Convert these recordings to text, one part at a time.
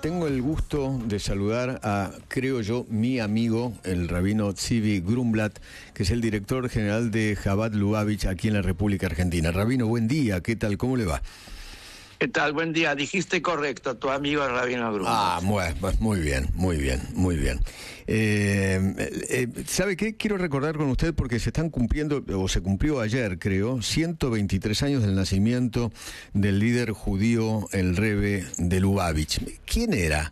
Tengo el gusto de saludar a, creo yo, mi amigo, el rabino Tzivi Grumblat, que es el director general de Chabad Lubavitch aquí en la República Argentina. Rabino, buen día, ¿qué tal? ¿Cómo le va? ¿Qué tal? Buen día. Dijiste correcto, tu amigo el rabino Grumblat. Ah, muy bien. ¿Sabe qué? Quiero recordar con usted porque se están cumpliendo, o se cumplió ayer, creo, 123 años del nacimiento del líder judío, el Rebbe de Lubavitch. ¿Quién era?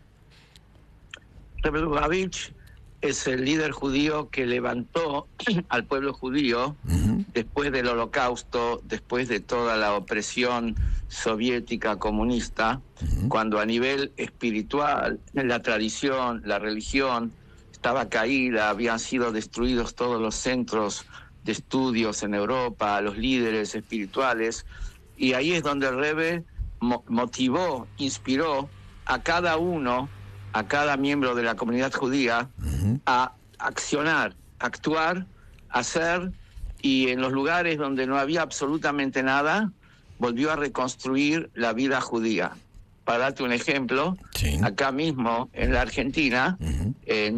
Rebbe Lubavitch es el líder judío que levantó al pueblo judío después del Holocausto, después de toda la opresión soviética comunista, cuando a nivel espiritual, la tradición, la religión estaba caída, habían sido destruidos todos los centros de estudios en Europa, los líderes espirituales, y ahí es donde el Rebbe motivó, inspiró a cada uno, a cada miembro de la comunidad judía, a accionar, actuar, hacer, y en los lugares donde no había absolutamente nada, volvió a reconstruir la vida judía. Para darte un ejemplo, sí, acá mismo en la Argentina, en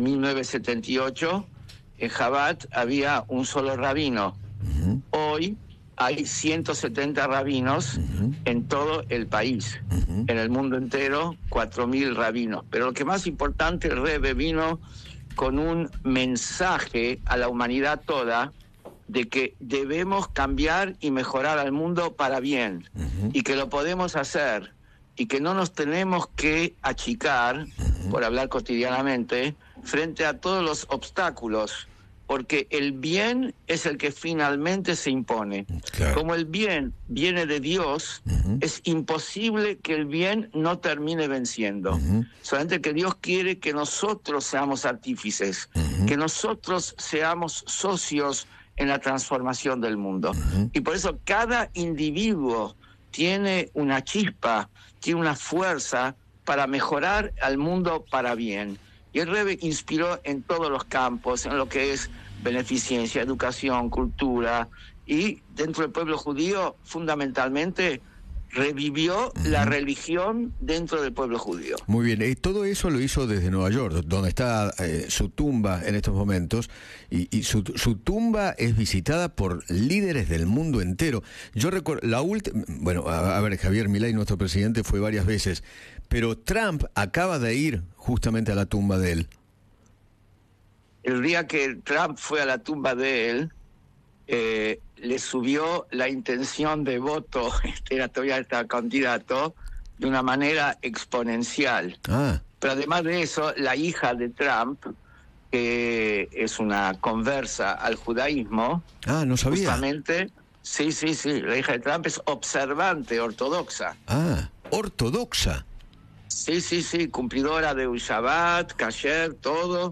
1978, en Chabad había un solo rabino. Hoy hay 170 rabinos en todo el país. En el mundo entero, 4.000 rabinos. Pero lo que más importante, el Rebbe vino con un mensaje a la humanidad toda de que debemos cambiar y mejorar al mundo para bien, y que lo podemos hacer, y que no nos tenemos que achicar, por hablar cotidianamente, frente a todos los obstáculos, porque el bien es el que finalmente se impone. Claro. Como el bien viene de Dios, es imposible que el bien no termine venciendo. Solamente que Dios quiere que nosotros seamos artífices, que nosotros seamos socios en la transformación del mundo. Y por eso cada individuo tiene una chispa, tiene una fuerza para mejorar al mundo para bien. Y el Rebbe inspiró en todos los campos, en lo que es beneficencia, educación, cultura, y dentro del pueblo judío, fundamentalmente, revivió la religión dentro del pueblo judío. Muy bien, todo eso lo hizo desde Nueva York, donde está su tumba en estos momentos, y su tumba es visitada por líderes del mundo entero. Yo recuerdo, a ver, Javier Milei, nuestro presidente, fue varias veces, pero Trump acaba de ir justamente a la tumba de él. El día que Trump fue a la tumba de él, le subió la intención de voto, todavía está candidato, de una manera exponencial. Pero además de eso, la hija de Trump, que es una conversa al judaísmo, no sabía. Justamente, sí, la hija de Trump es observante, ortodoxa. ¿Ortodoxa? Sí, cumplidora de un Shabbat, kasher, todo.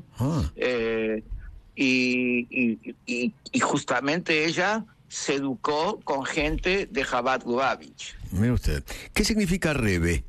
Y justamente ella se educó con gente de Chabad Lubavitch. Mire usted, ¿qué significa Rebbe?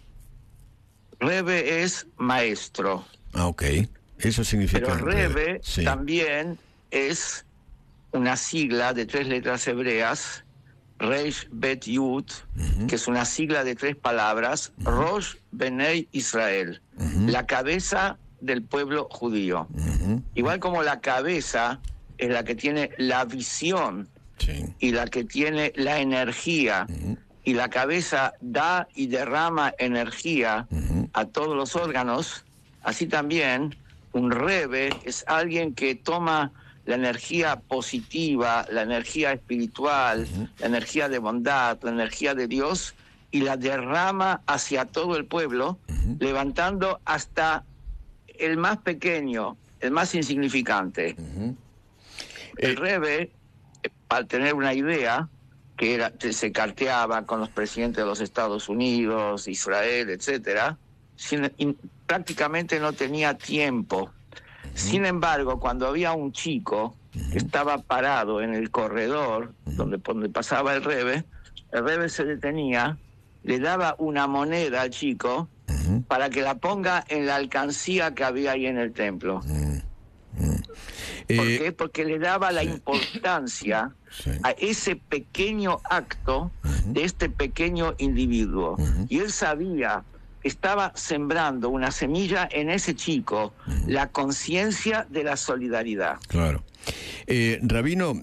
Rebbe es maestro. Ok, eso significa. Pero Rebbe también es una sigla de 3 letras hebreas, Reish Bet Yud, que es una sigla de 3 palabras, Rosh Benei Israel, la cabeza del pueblo judío. Igual como la cabeza es la que tiene la visión, y la que tiene la energía, y la cabeza da y derrama energía a todos los órganos, así también un Rebbe es alguien que toma la energía positiva, la energía espiritual, la energía de bondad, la energía de Dios, y la derrama hacia todo el pueblo, levantando hasta el más pequeño, el más insignificante. El Rebbe, para tener una idea, se carteaba con los presidentes de los Estados Unidos, Israel, etcétera, prácticamente no tenía tiempo. Sin embargo, cuando había un chico que estaba parado en el corredor donde pasaba el Rebbe se detenía, le daba una moneda al chico para que la ponga en la alcancía que había ahí en el templo. ¿Por qué? Porque le daba la importancia a ese pequeño acto de este pequeño individuo. Y él sabía estaba sembrando una semilla en ese chico, la conciencia de la solidaridad. Claro. Rabino,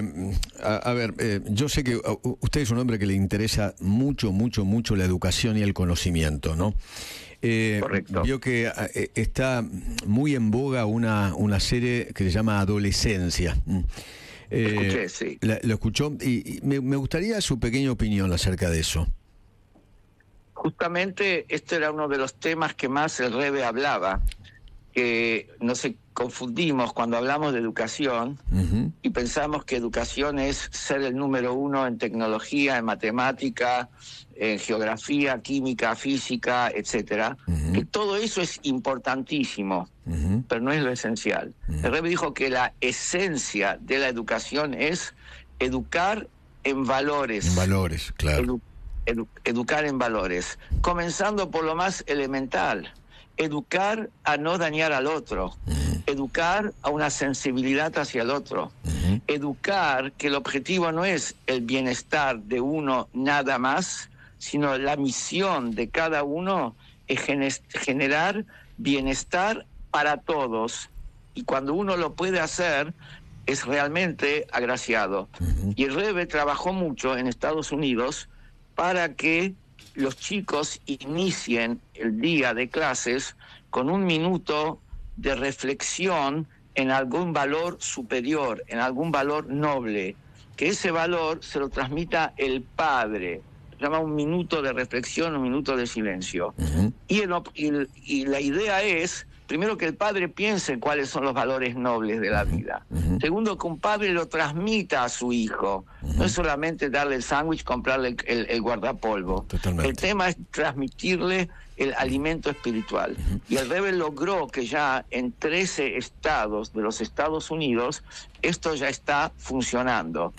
a ver, yo sé que usted es un hombre que le interesa mucho la educación y el conocimiento, ¿no? Correcto. Vio que está muy en boga una serie que se llama Adolescencia. Escuché, sí. ¿Lo escuchó? Y me gustaría su pequeña opinión acerca de eso. Justamente este era uno de los temas que más el Rebbe hablaba, que nos confundimos cuando hablamos de educación y pensamos que educación es ser el número uno en tecnología, en matemática, en geografía, química, física, etcétera. Que todo eso es importantísimo, pero no es lo esencial. El Rebbe dijo que la esencia de la educación es educar en valores. En valores, claro. Educar en valores, comenzando por lo más elemental. Educar a no dañar al otro, educar a una sensibilidad hacia el otro, educar que el objetivo no es el bienestar de uno nada más, sino la misión de cada uno es generar bienestar para todos, y cuando uno lo puede hacer es realmente agraciado. Y el Rebbe trabajó mucho en Estados Unidos para que los chicos inicien el día de clases con un minuto de reflexión en algún valor superior, en algún valor noble, que ese valor se lo transmita el padre. Se llama un minuto de reflexión, un minuto de silencio. Y la idea es, primero, que el padre piense cuáles son los valores nobles de la vida. Segundo, que un padre lo transmita a su hijo. No es solamente darle el sándwich, comprarle el guardapolvo. Totalmente. El tema es transmitirle el alimento espiritual. Y el Rebbe logró que ya en 13 estados de los Estados Unidos esto ya está funcionando.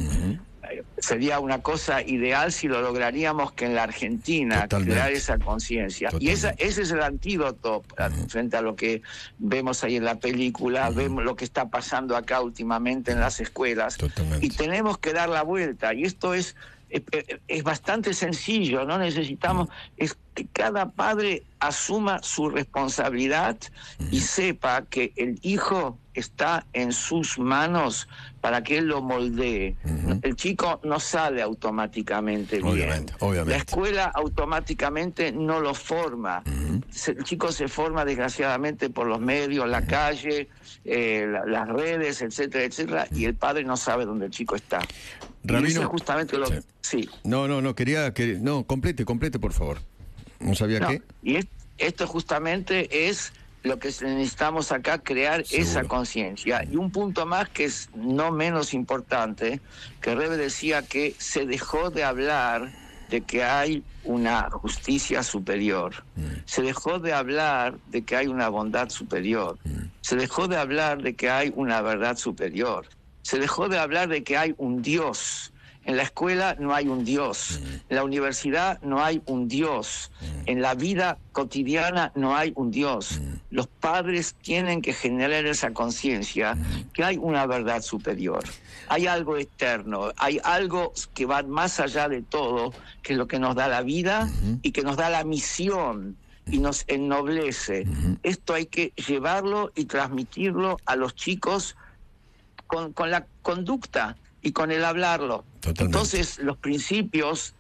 Sería una cosa ideal si lo lograríamos que en la Argentina crear esa conciencia. Y ese es el antídoto frente a lo que vemos ahí en la película, vemos lo que está pasando acá últimamente en las escuelas. Y tenemos que dar la vuelta. Y esto es bastante sencillo, no necesitamos, es que cada padre asuma su responsabilidad y sepa que el hijo está en sus manos para que él lo moldee. El chico no sale automáticamente bien. Obviamente. La escuela automáticamente no lo forma. El chico se forma desgraciadamente por los medios, la calle, las redes, etcétera, etcétera, y el padre no sabe dónde el chico está. Rabino, y eso es justamente lo que... Sí. No, quería que... No, complete, por favor. No sabía qué. Y esto justamente es lo que necesitamos acá, crear esa conciencia. Y un punto más que es no menos importante, que Rebbe decía que se dejó de hablar de que hay una justicia superior. Se dejó de hablar de que hay una bondad superior. Se dejó de hablar de que hay una verdad superior. Se dejó de hablar de que hay un Dios. En la escuela no hay un Dios, en la universidad no hay un Dios, en la vida cotidiana no hay un Dios. Los padres tienen que generar esa conciencia que hay una verdad superior, hay algo eterno, hay algo que va más allá de todo, que es lo que nos da la vida y que nos da la misión y nos ennoblece. Esto hay que llevarlo y transmitirlo a los chicos con la conducta y con el hablarlo. Totalmente. Entonces los principios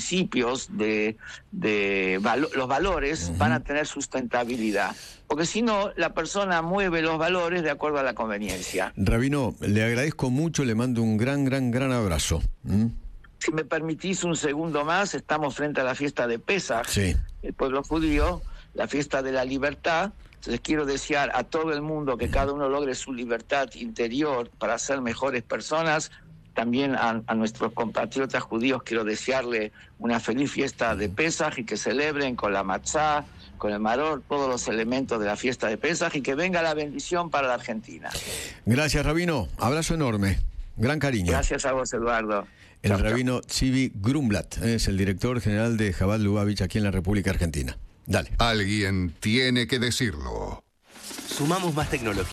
de los valores van a tener sustentabilidad, porque si no la persona mueve los valores de acuerdo a la conveniencia. Rabino, le agradezco mucho, le mando un gran abrazo. Si me permitís un segundo más, estamos frente a la fiesta de Pesaj, el pueblo judío, la fiesta de la libertad. Les quiero desear a todo el mundo que cada uno logre su libertad interior para ser mejores personas. También a nuestros compatriotas judíos quiero desearle una feliz fiesta de Pesaj y que celebren con la matzá, con el maror, todos los elementos de la fiesta de Pesaj, y que venga la bendición para la Argentina. Gracias, Rabino. Abrazo enorme. Gran cariño. Gracias a vos, Eduardo. El Rabino Tzivi Grumblat es el director general de Chabad Lubavitch aquí en la República Argentina. Dale. Alguien tiene que decirlo. Sumamos más tecnología.